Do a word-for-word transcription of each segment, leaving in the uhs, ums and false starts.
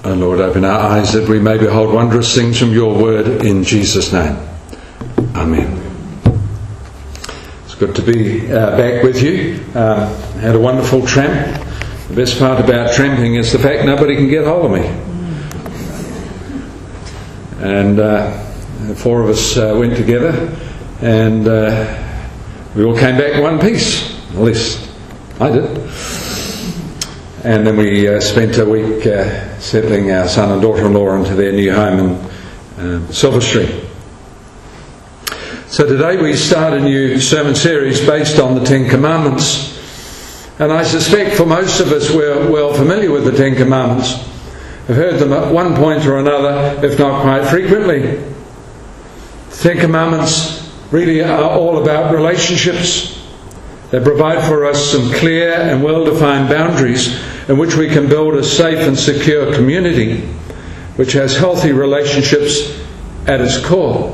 O Lord, open our eyes that we may behold wondrous things from your word, in Jesus' name. Amen. It's good to be uh, back with you. Uh, had a wonderful tramp. The best part about tramping is the fact nobody can get hold of me. And uh, four of us uh, went together, and uh, we all came back in one piece. At least I did. And then we uh, spent a week uh, settling our son and daughter-in-law into their new home in uh, Silver Street. So today we start a new sermon series based on the Ten Commandments. And I suspect for most of us we're well familiar with the Ten Commandments. We've heard them at one point or another, if not quite frequently. The Ten Commandments really are all about relationships. They provide for us some clear and well-defined boundaries in which we can build a safe and secure community which has healthy relationships at its core.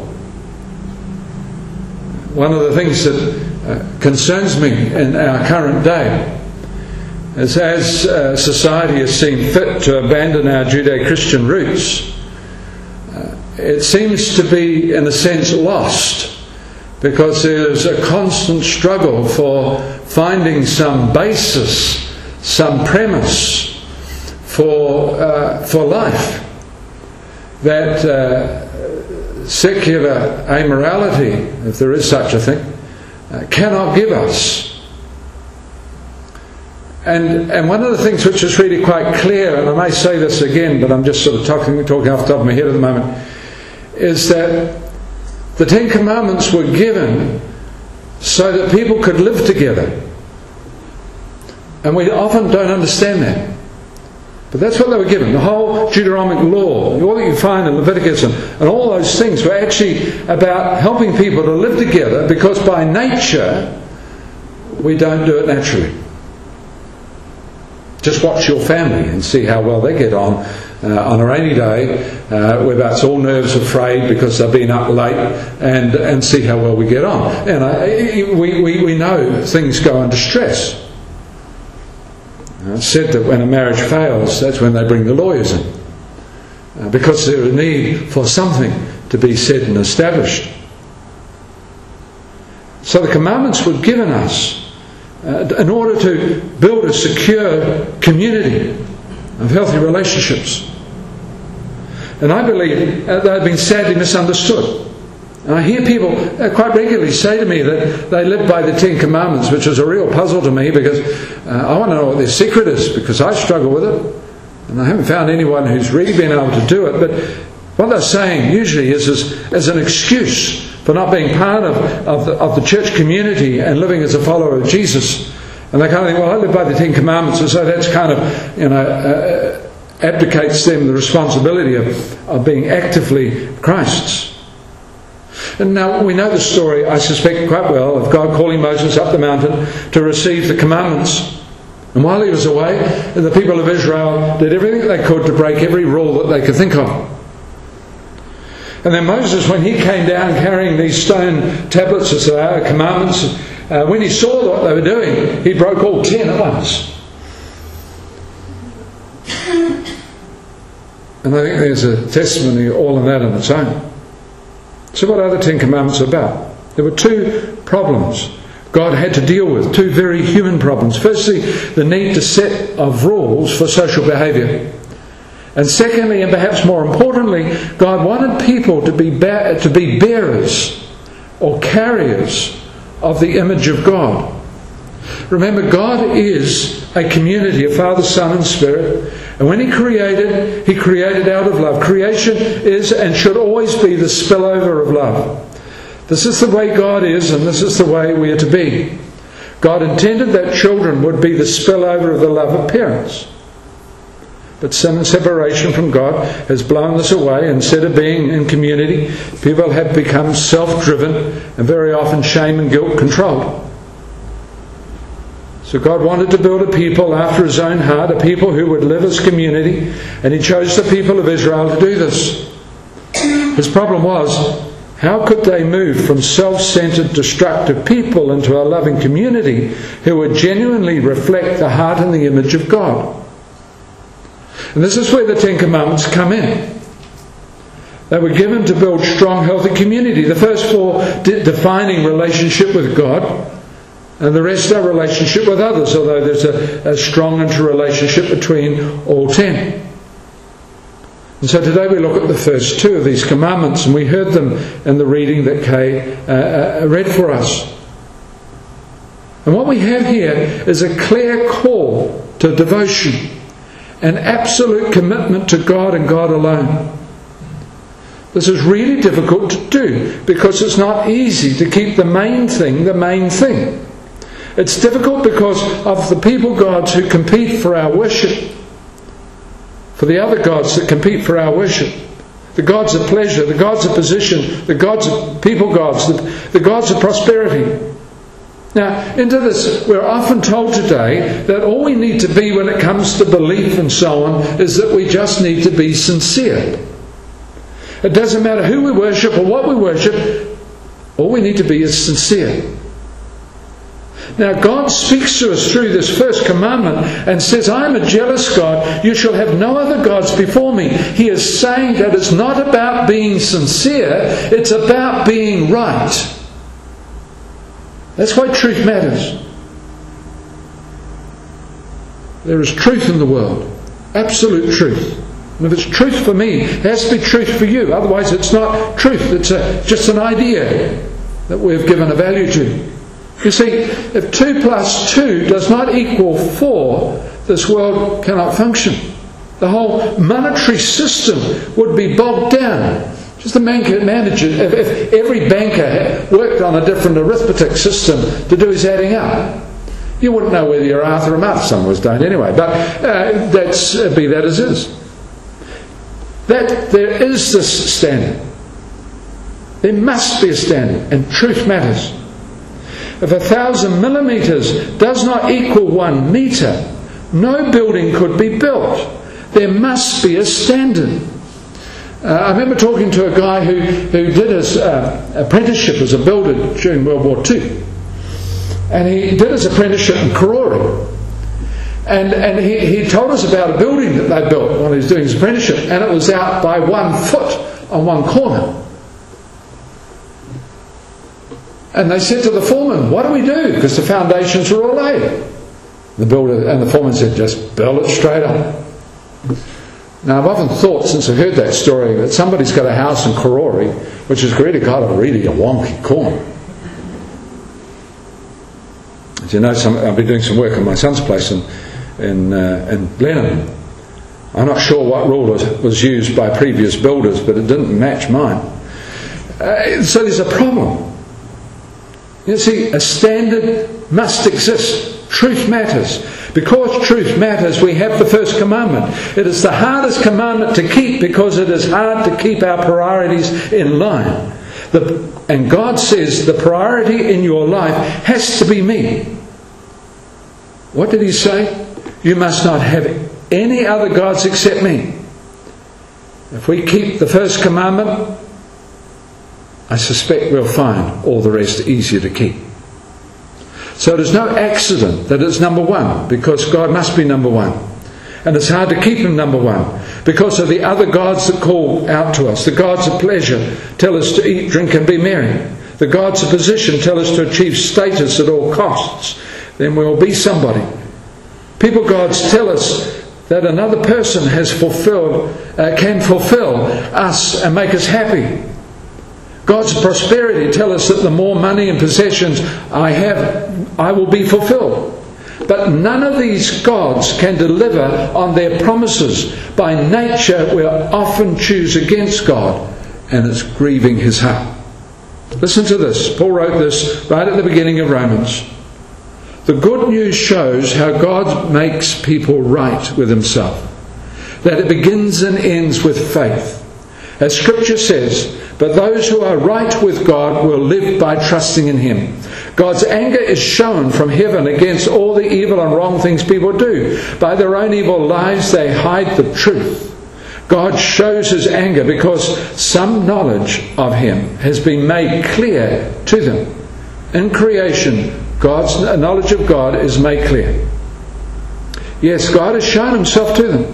One of the things that uh, concerns me in our current day is, as uh, society has seen fit to abandon our Judeo-Christian roots, uh, it seems to be in a sense lost, because there's a constant struggle for finding some basis, some premise for uh, for life that uh, secular amorality, if there is such a thing, uh, cannot give us. And and one of the things which is really quite clear, and I may say this again, but I'm just sort of talking talking off the top of my head at the moment, is that the Ten Commandments were given so that people could live together. And we often don't understand that. But that's what they were given. The whole Deuteronomic law, all that you find in Leviticus and, and all those things were actually about helping people to live together, because by nature we don't do it naturally. Just watch your family and see how well they get on. Uh, on a rainy day, uh, where it's all nerves are frayed because they've been up late, and and see how well we get on. And uh, we, we, we know things go under stress. It's said that when a marriage fails, that's when they bring the lawyers in, uh, because there's a need for something to be said and established. So the commandments were given us uh, in order to build a secure community of healthy relationships. And I believe uh, they've been sadly misunderstood. And I hear people uh, quite regularly say to me that they live by the Ten Commandments, which is a real puzzle to me, because uh, I want to know what their secret is, because I struggle with it. And I haven't found anyone who's really been able to do it. But what they're saying usually is as, as an excuse for not being part of, of, the, of the church community and living as a follower of Jesus. And they kind of think, well, I live by the Ten Commandments, and so that's kind of, you know, uh, abdicates them the responsibility of, of being actively Christ's. And now we know the story, I suspect quite well, of God calling Moses up the mountain to receive the commandments. And while he was away, the people of Israel did everything they could to break every rule that they could think of. And then Moses, when he came down carrying these stone tablets as they are, commandments, uh, when he saw what they were doing, he broke all ten at once. And I think there's a testimony all in that on its own. So what are the Ten Commandments about? There were two problems God had to deal with, two very human problems. Firstly, the need to set of rules for social behaviour. And secondly, and perhaps more importantly, God wanted people to be ba- to be bearers or carriers of the image of God. Remember, God is a community of Father, Son and Spirit. And when He created, He created out of love. Creation is and should always be the spillover of love. This is the way God is, and this is the way we are to be. God intended that children would be the spillover of the love of parents. But sin and separation from God has blown this away. Instead of being in community, people have become self-driven and very often shame and guilt controlled. So God wanted to build a people after His own heart, a people who would live as community, and He chose the people of Israel to do this. His problem was, how could they move from self-centered, destructive people into a loving community who would genuinely reflect the heart and the image of God? And this is where the Ten Commandments come in. They were given to build strong, healthy community. The first four de- defining relationship with God, and the rest are relationship with others, although there's a, a strong interrelationship between all ten. And so today we look at the first two of these commandments, and we heard them in the reading that Kay uh, uh, read for us. And what we have here is a clear call to devotion, an absolute commitment to God and God alone. This is really difficult to do because it's not easy to keep the main thing the main thing. It's difficult because of the people gods who compete for our worship, for the other gods that compete for our worship. The gods of pleasure, the gods of position, the gods of people gods, the, the gods of prosperity. Now, into this, we're often told today that all we need to be when it comes to belief and so on is that we just need to be sincere. It doesn't matter who we worship or what we worship, all we need to be is sincere. Now, God speaks to us through this first commandment and says, I am a jealous God. You shall have no other gods before me. He is saying that it's not about being sincere, it's about being right. That's why truth matters. There is truth in the world. Absolute truth. And if it's truth for me, it has to be truth for you. Otherwise it's not truth. It's a, just an idea that we've given a value to. You see, if two plus two does not equal four, this world cannot function. The whole monetary system would be bogged down. Just imagine if, if every banker worked on a different arithmetic system to do his adding up. You wouldn't know whether you're Arthur or Martha. Some of us don't anyway. But uh, that's uh, be that as is. That there is this standard. There must be a standard, and truth matters. If a thousand millimetres does not equal one metre, no building could be built. There must be a standard. Uh, I remember talking to a guy who, who did his uh, apprenticeship as a builder during World War Two. And he did his apprenticeship in Karori. And, and he, he told us about a building that they built while he was doing his apprenticeship, and it was out by one foot on one corner. And they said to the foreman, what do we do? Because the foundations are all laid. The builder and the foreman said, just build it straight up. Now, I've often thought, since I've heard that story, that somebody's got a house in Karori, which has really got a really a wonky corner. As you know, some, I've been doing some work on my son's place in in, uh, in Blenheim. I'm not sure what rule was, was used by previous builders, but it didn't match mine. Uh, so there's a problem. You see, a standard must exist. Truth matters. Because truth matters, we have the first commandment. It is the hardest commandment to keep because it is hard to keep our priorities in line. The, and God says the priority in your life has to be me. What did He say? You must not have any other gods except me. If we keep the first commandment, I suspect we'll find all the rest easier to keep. So it is no accident that it's number one, because God must be number one. And it's hard to keep Him number one because of the other gods that call out to us. The gods of pleasure tell us to eat, drink and be merry. The gods of position tell us to achieve status at all costs. Then we'll be somebody. People gods tell us that another person has fulfilled, uh, can fulfill us and make us happy. Gods of prosperity tell us that the more money and possessions I have, I will be fulfilled. But none of these gods can deliver on their promises. By nature, we often choose against God, and it's grieving His heart. Listen to this. Paul wrote this right at the beginning of Romans. The good news shows how God makes people right with Himself. That it begins and ends with faith. As Scripture says, but those who are right with God will live by trusting in Him. God's anger is shown from heaven against all the evil and wrong things people do. By their own evil lives they hide the truth. God shows His anger because some knowledge of Him has been made clear to them. In creation, God's knowledge of God is made clear. Yes, God has shown Himself to them.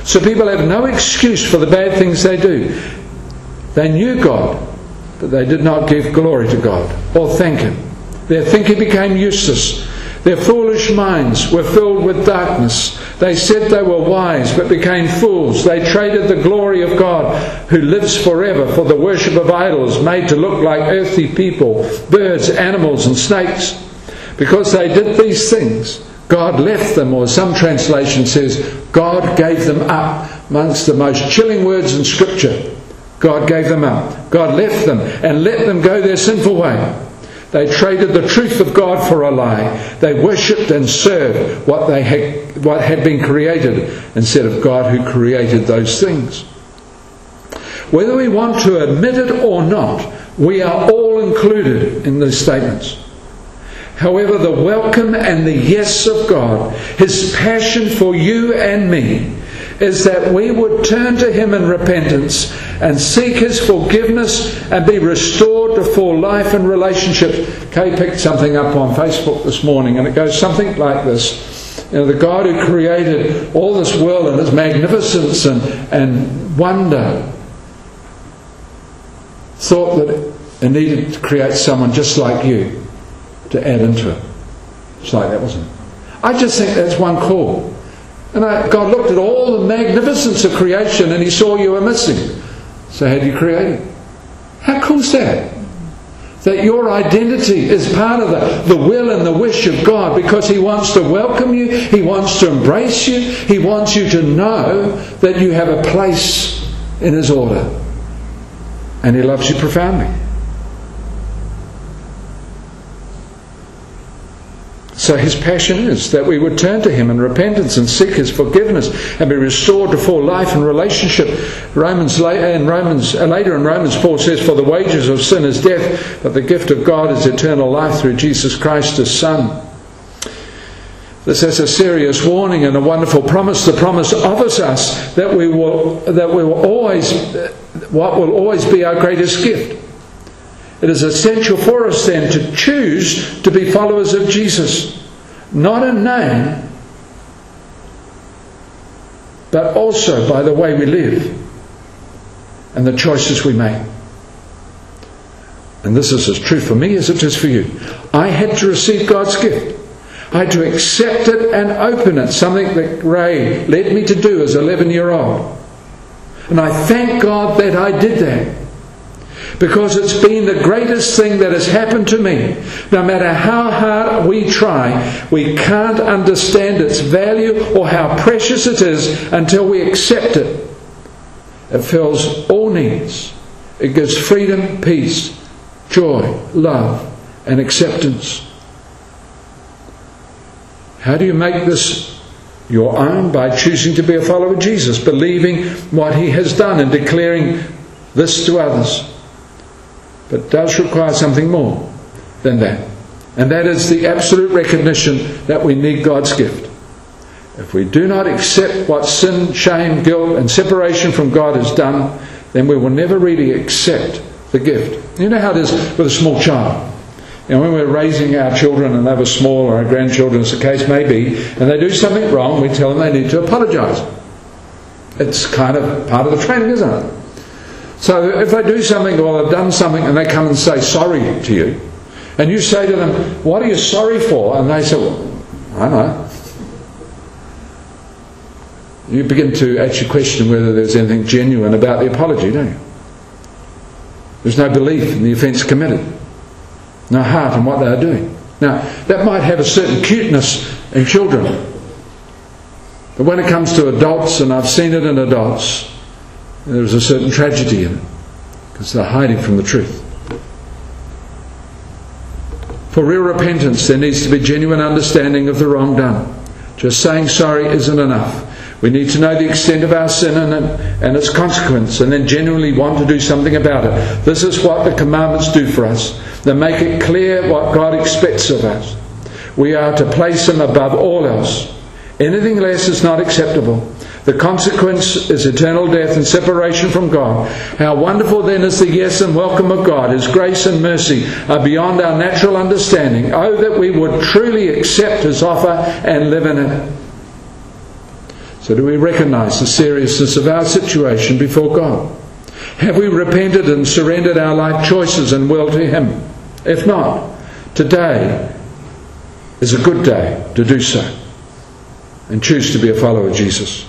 So people have no excuse for the bad things they do. They knew God, but they did not give glory to God or thank Him. Their thinking became useless. Their foolish minds were filled with darkness. They said they were wise, but became fools. They traded the glory of God, who lives forever, for the worship of idols made to look like earthly people, birds, animals, and snakes. Because they did these things, God left them, or some translation says, God gave them up. Amongst the most chilling words in Scripture, God gave them up. God left them and let them go their sinful way. They traded the truth of God for a lie. They worshipped and served what they had, what had been created instead of God who created those things. Whether we want to admit it or not, we are all included in these statements. However, the welcome and the yes of God, His passion for you and me, is that we would turn to Him in repentance and seek His forgiveness and be restored to full life and relationship. Kay picked something up on Facebook this morning, and it goes something like this. You know, the God who created all this world and its magnificence and, and wonder thought that it needed to create someone just like you to add into it. It's like that, wasn't it? I just think that's one call. And I, God looked at all the magnificence of creation and He saw you were missing. So how do you create it? How cool is that? That your identity is part of the, the will and the wish of God, because He wants to welcome you, He wants to embrace you, He wants you to know that you have a place in His order. And He loves you profoundly. So His passion is that we would turn to Him in repentance and seek His forgiveness and be restored to full life and relationship. Romans and Romans later in Romans, Paul says, "For the wages of sin is death, but the gift of God is eternal life through Jesus Christ His Son." This is a serious warning and a wonderful promise. The promise offers us that we will that we will always what will always be our greatest gift. It is essential for us then to choose to be followers of Jesus, not in name, but also by the way we live and the choices we make. And this is as true for me as it is for you. I had to receive God's gift. I had to accept it and open it, something that Ray led me to do as an eleven-year-old. And I thank God that I did that. Because it's been the greatest thing that has happened to me. No matter how hard we try, we can't understand its value or how precious it is until we accept it. It fills all needs. It gives freedom, peace, joy, love, and acceptance. How do you make this your own? By choosing to be a follower of Jesus, believing what He has done and declaring this to others. But it does require something more than that. And that is the absolute recognition that we need God's gift. If we do not accept what sin, shame, guilt and separation from God has done, then we will never really accept the gift. You know how it is with a small child. You know, when we're raising our children and they were small, or our grandchildren as the case may be, and they do something wrong, we tell them they need to apologise. It's kind of part of the training, isn't it? So if they do something or they've done something and they come and say sorry to you, and you say to them, "What are you sorry for?" And they say, "Well, I don't know." You begin to actually question whether there's anything genuine about the apology, don't you? There's no belief in the offence committed. No heart in what they are doing. Now, that might have a certain cuteness in children. But when it comes to adults, and I've seen it in adults, there's a certain tragedy in it, because they're hiding from the truth. For real repentance, there needs to be genuine understanding of the wrong done. Just saying sorry isn't enough. We need to know the extent of our sin and, and its consequence, and then genuinely want to do something about it. This is what the commandments do for us. They make it clear what God expects of us. We are to place Him above all else. Anything less is not acceptable. The consequence is eternal death and separation from God. How wonderful then is the yes and welcome of God. His grace and mercy are beyond our natural understanding. Oh, that we would truly accept His offer and live in it. So do we recognise the seriousness of our situation before God? Have we repented and surrendered our life choices and will to Him? If not, today is a good day to do so and choose to be a follower of Jesus.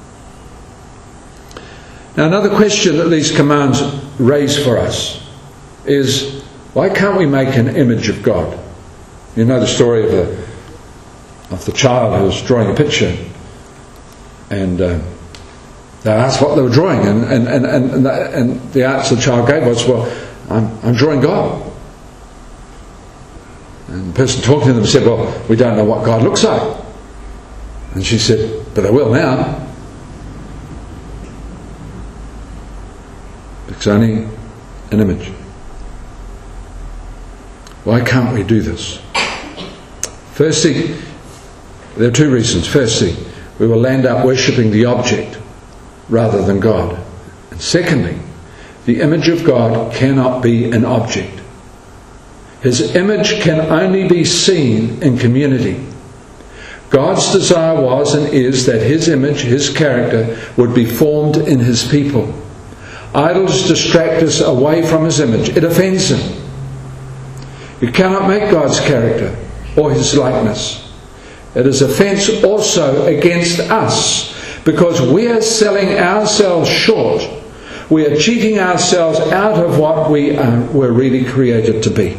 Now, another question that these commands raise for us is, why can't we make an image of God? You know the story of the, of the child who was drawing a picture, and uh, they asked what they were drawing, and, and, and, and, the, and the answer the child gave was, well, I'm, I'm drawing God. And the person talking to them said, well, we don't know what God looks like. And she said, but I will now. It's only an image. Why can't we do this? Firstly, there are two reasons. Firstly, we will end up worshipping the object rather than God. And secondly, the image of God cannot be an object. His image can only be seen in community. God's desire was and is that His image, His character, would be formed in His people. Idols distract us away from His image. It offends Him. You cannot make God's character or His likeness. It is offence also against us, because we are selling ourselves short. We are cheating ourselves out of what we are, were really created to be.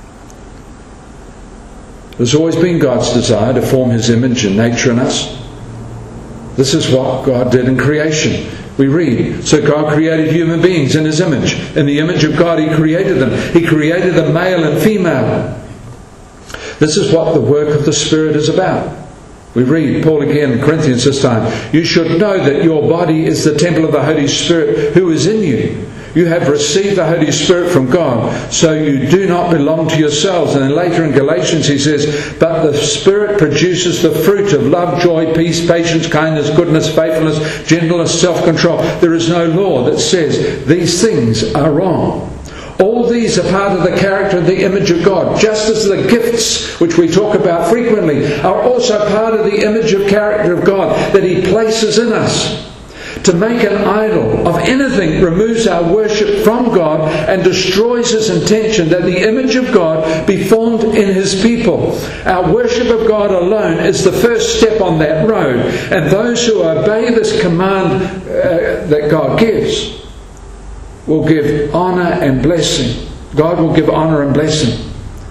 It has always been God's desire to form His image and nature in us. This is what God did in creation. We read, so God created human beings in His image. In the image of God He created them. He created them male and female. This is what the work of the Spirit is about. We read, Paul again in Corinthians this time, you should know that your body is the temple of the Holy Spirit who is in you. You have received the Holy Spirit from God, so you do not belong to yourselves. And then later in Galatians he says, but the Spirit produces the fruit of love, joy, peace, patience, kindness, goodness, faithfulness, gentleness, self-control. There is no law that says these things are wrong. All these are part of the character and the image of God, just as the gifts, which we talk about frequently, are also part of the image of character of God that He places in us. To make an idol of anything removes our worship from God and destroys His intention that the image of God be formed in His people. Our worship of God alone is the first step on that road, and those who obey this command uh, that God gives will give honour and blessing. God will give honour and blessing,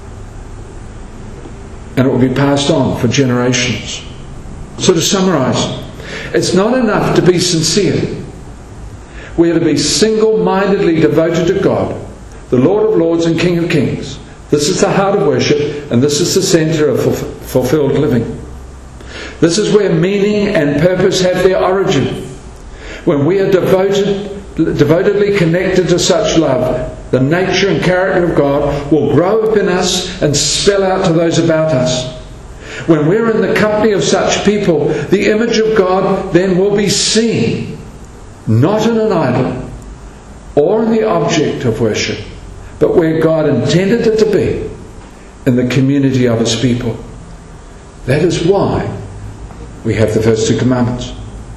and it will be passed on for generations. So to summarise, it's not enough to be sincere. We are to be single-mindedly devoted to God, the Lord of Lords and King of Kings. This is the heart of worship, and this is the centre of fulfilled living. This is where meaning and purpose have their origin. When we are devoted, devotedly connected to such love, the nature and character of God will grow up in us and spell out to those about us. When we're in the company of such people, the image of God then will be seen, not in an idol or in the object of worship, but where God intended it to be, in the community of His people. That is why we have the first two commandments.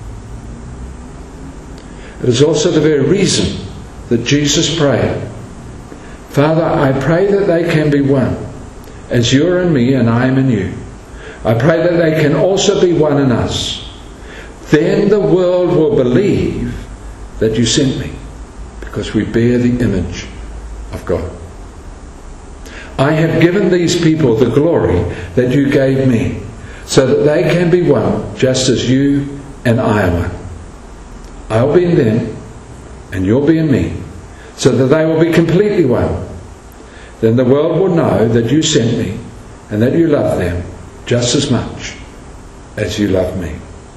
It is also the very reason that Jesus prayed, Father, I pray that they can be one, as you are in me and I am in you. I pray that they can also be one in us. Then the world will believe that you sent me, because we bear the image of God. I have given these people the glory that you gave me, so that they can be one, just as you and I are one. I'll be in them, and you'll be in me, so that they will be completely one. Then the world will know that you sent me, and that you love them just as much as you love me.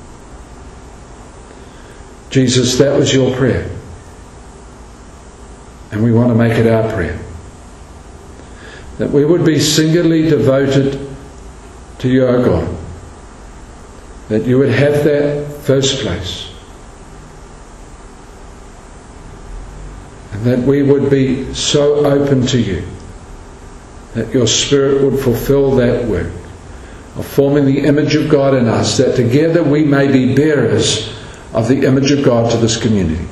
Jesus, that was your prayer. And we want to make it our prayer. That we would be singularly devoted to you, O God. That you would have that first place. And that we would be so open to you that your Spirit would fulfill that work of forming the image of God in us, that together we may be bearers of the image of God to this community.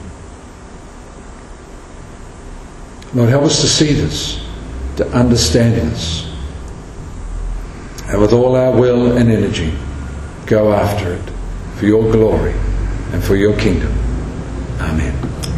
Lord, help us to see this, to understand this, and with all our will and energy, go after it for your glory and for your kingdom. Amen.